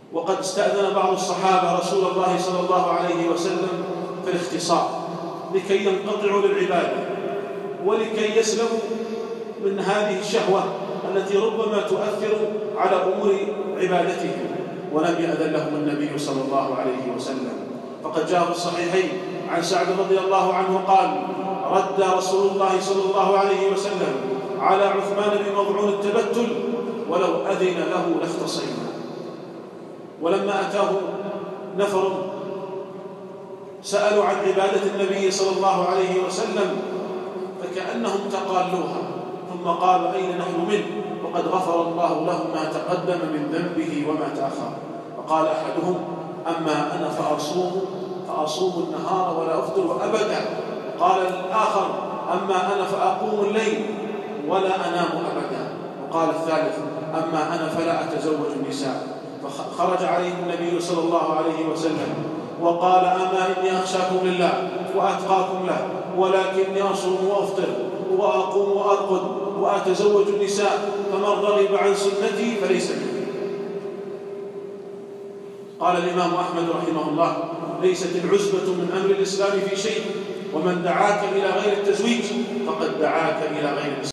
وقد استأذن بعض الصحابة رسول الله صلى الله عليه وسلم في الاختصار لكي ينقطعوا للعبادة ولكي يسلموا من هذه الشهوة التي ربما تؤثر على أمور عبادتهم، ولم يأذن لهم النبي صلى الله عليه وسلم. فقد جاء في الصحيحين عن سعد رضي الله عنه قال: رد رسول الله صلى الله عليه وسلم على عثمان بن مظعون التبتل ولو أذن له لاختصينا. ولما أتاه نفر سألوا عن عبادة النبي صلى الله عليه وسلم فكأنهم تقالوها، ثم قال: أين نحن منه وقد غفر الله له ما تقدم من ذنبه وما تأخر. فقال أحدهم: أما أنا فأصوم النهار ولا أفطر أبدا. قال الآخر: أما أنا فأقوم الليل ولا أنام أبدا. وقال الثالث: أما أنا فلا أتزوج النساء. فخرج عليه النبي صلى الله عليه وسلم وقال: أما إني أخشاكم لله وأتقاكم له، ولكني أصوم وأفطر وأقوم وأرقد وأتزوج النساء، فمن رغب عن سنتي فليس مني. قال الإمام أحمد رحمه الله: ليست العزبة من أمر الإسلام في شيء، ومن دعاك إلى غير التزويج فقد دعاك إلى غير الإسلام.